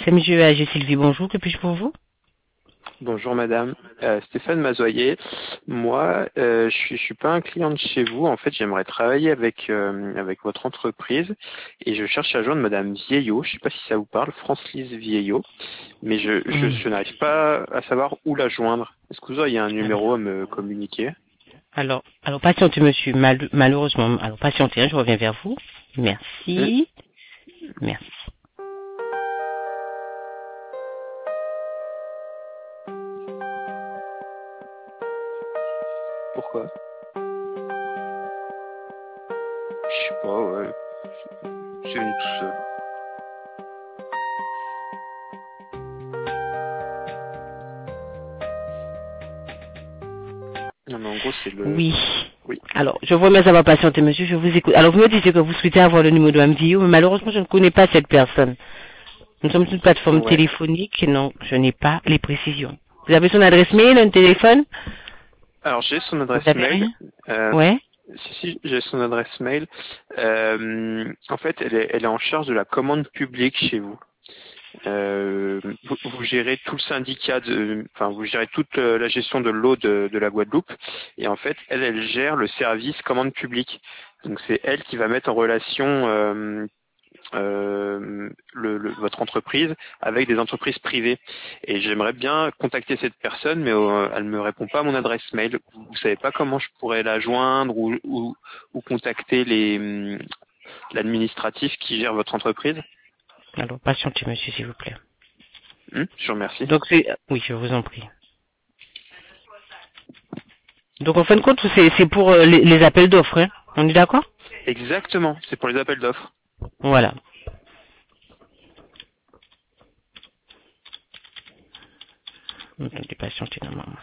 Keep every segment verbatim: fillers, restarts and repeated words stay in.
C'est Monsieur A G Sylvie, bonjour, que puis-je pour vous? Bonjour madame, Euh, Stéphane Mazoyer. Moi, euh, je suis, je suis pas un client de chez vous. En fait, j'aimerais travailler avec euh, avec votre entreprise et je cherche à joindre madame Vieillot. Je sais pas si ça vous parle, Francelise Vieillot, mais je je, Hmm. je n'arrive pas à savoir où la joindre. Est-ce que vous auriez un Alors, numéro à me communiquer? alors, alors, patientez, monsieur, Mal- malheureusement, alors patientez, hein, je reviens vers vous. Hmm. Merci, merci. Pourquoi? Je sais pas, ouais. C'est venu tout seul. Non mais en gros c'est le. Oui. Oui. Alors, je vous remercie d'avoir patienté, monsieur, je vous écoute. Alors, vous me disiez que vous souhaitez avoir le numéro de M V O, mais malheureusement, je ne connais pas cette personne. Nous sommes une plateforme Ouais. téléphonique, et non, je n'ai pas les précisions. Vous avez son adresse mail, un téléphone? Alors j'ai son Vous adresse avez mail. rien? Euh, Ouais? Si, si, j'ai son adresse mail. Euh, en fait, elle est, elle est en charge de la commande publique chez vous. Euh, vous, vous gérez tout le syndicat, de, enfin, vous gérez toute euh, la gestion de l'eau de, de la Guadeloupe. Et en fait, elle, elle gère le service commande publique. Donc, c'est elle qui va mettre en relation euh, euh, le, le- votre entreprise avec des entreprises privées. Et j'aimerais bien contacter cette personne, mais euh, elle me répond pas à mon adresse mail. Vous, vous savez pas comment je pourrais la joindre ou, ou, ou contacter les hum, l'administratif qui gère votre entreprise? Alors, patientez, monsieur, s'il vous plaît. Hum, je vous remercie. Donc, c'est, oui, je vous en prie. Donc, en fin de compte, c'est, c'est pour euh, les, les appels d'offres, hein. On est d'accord? Exactement, c'est pour les appels d'offres. Voilà. Attendez, patientez, normalement.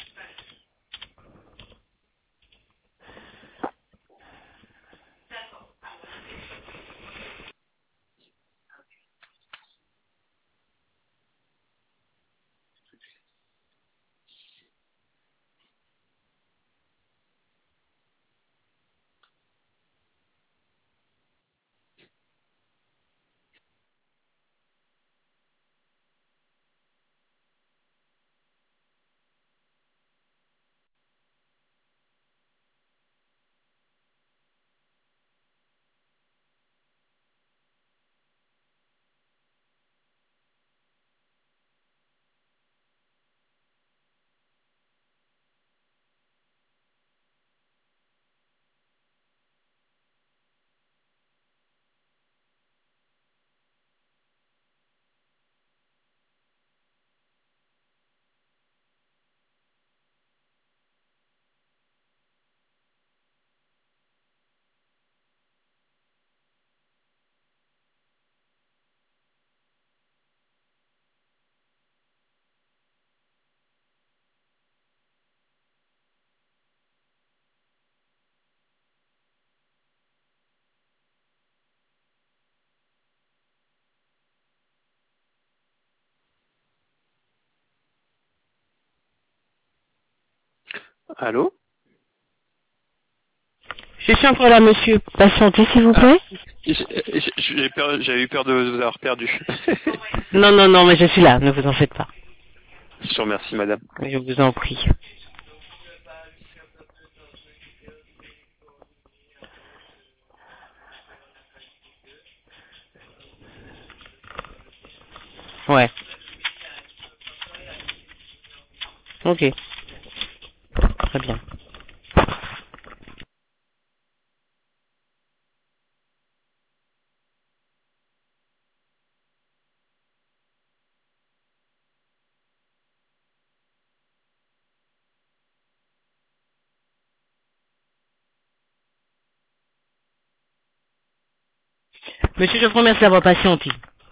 Allô? Je suis encore là, monsieur. Patientez, s'il vous Ah, plaît. j'ai j'ai peur, j'avais eu peur de vous avoir perdu. Non, non, non, mais je suis là, ne vous en faites pas. Je vous remercie, madame. Je vous en prie. Ouais. Ok. Très bien. Monsieur, je vous remercie d'avoir patienté.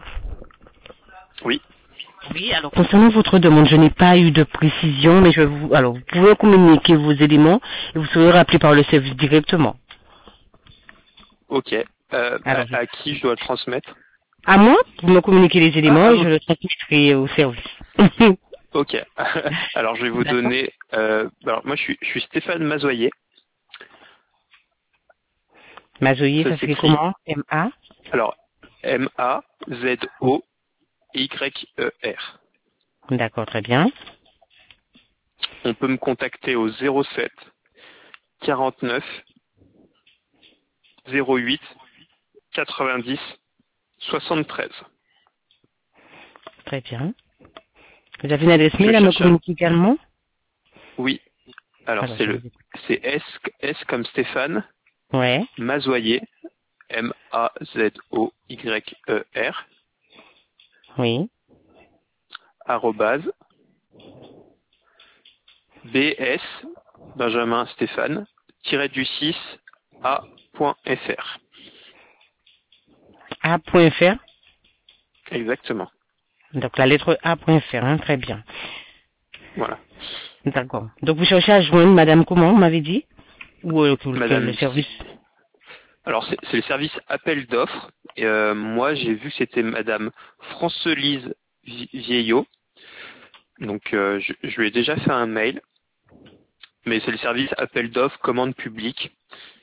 Oui. Oui, alors concernant votre demande, je n'ai pas eu de précision, mais je vous, alors vous pouvez communiquer vos éléments et vous serez rappelé par le service directement. Ok. Euh, Alors, je- à, à qui je dois le transmettre? à moi, vous me communiquez les Ah, éléments à et je vous. le transmettrai au service. Ok. Alors je vais vous D'accord. donner. Euh, alors moi je suis, je suis Stéphane Mazoyer. Mazoyer, Ça ça s'écrit s'écrit. comment? M A. Alors M A Z O Y E R. D'accord, très bien. On peut me contacter au zéro sept quarante-neuf zéro huit quatre-vingt-dix soixante-treize. Très bien. Vous avez une adresse Je mail à me cherche un... communiquer également? Oui. Alors, Alors, c'est je le, vous écoute. c'est S, S comme Stéphane, Ouais, Mazoyer, M A Z O Y E R, oui. arrobase, B S, Benjamin Stéphane, tiré du six, A.fr. A.fr. Exactement. Donc la lettre A.fr, hein, très bien. Voilà. D'accord. Donc vous cherchez à joindre Madame comment, vous m'avez dit? Ou euh, que le, que le Madame, service? alors c'est c'est le service appel d'offres. Et, euh, moi, j'ai vu que c'était Madame Francelise Vi- Vieillot. Donc, euh, je, je lui ai déjà fait un mail. Mais c'est le service appel d'offres, commande publique.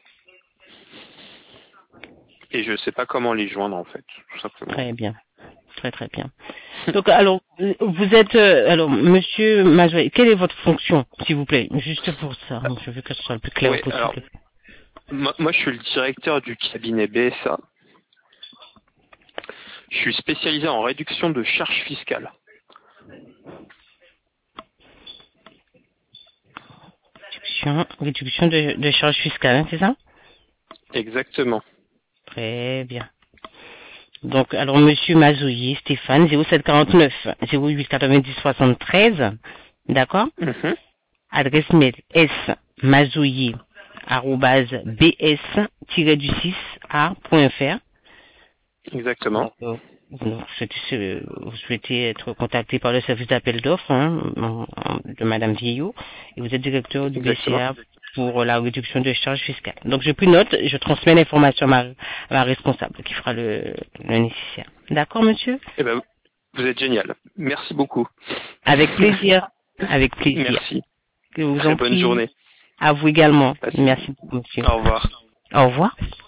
Et je ne sais pas comment les joindre, en fait, tout simplement. Très bien. Très très bien. Donc alors, euh, vous êtes, euh, alors Monsieur Mazoy, quelle est votre fonction, s'il vous plaît? Juste pour ça, je veux que ce soit le plus clair Oui, alors, possible. moi, moi, je suis le directeur du cabinet B S A. Je suis spécialisé en réduction de charges fiscales. Réduction, réduction de, de charges fiscales, hein, c'est ça? Exactement. Très bien. Donc, alors, Monsieur Mazouillet, Stéphane, zéro sept quarante-neuf zéro huit quatre-vingt-dix soixante-treize, d'accord? Mhm. Adresse mail s mazouillet arobase b s tiret du six a point f r. Exactement. Donc, euh, vous, souhaitez, vous souhaitez être contacté par le service d'appel d'offres hein, en- en- de Madame Vieillot et vous êtes directeur du B C Exactement. A pour la réduction des charges fiscales. Donc, j'ai pris note, je transmets l'information à ma, à ma responsable qui fera le, le nécessaire. D'accord, monsieur? Eh ben, vous êtes génial. Merci beaucoup. Avec plaisir. Avec plaisir. Merci. Que vous Très en bonne prie. journée. À vous également. Passez- Merci beaucoup, monsieur. Au revoir. Au revoir.